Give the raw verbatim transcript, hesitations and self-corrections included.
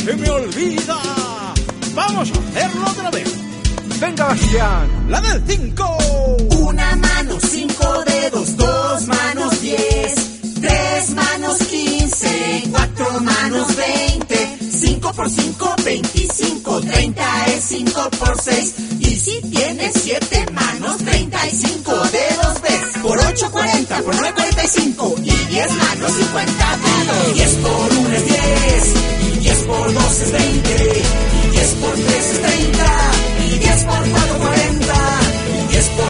se me olvida. Vamos a hacerlo otra vez. Venga, Bastián. La del cinco. Una mano, cinco dedos, dos manos, diez. Tres manos, quince. Cuatro manos, veinte. Cinco por cinco, veinticinco. Treinta es cinco por seis. Y si tienes siete manos, treinta y cinco dedos ves. Por ocho, cuarenta. Por nueve, cuarenta y cinco. Y diez manos, cincuenta dedos. Diez por uno es diez. Y diez por dos es veinte. Y diez por tres es treinta. Y diez por cuatro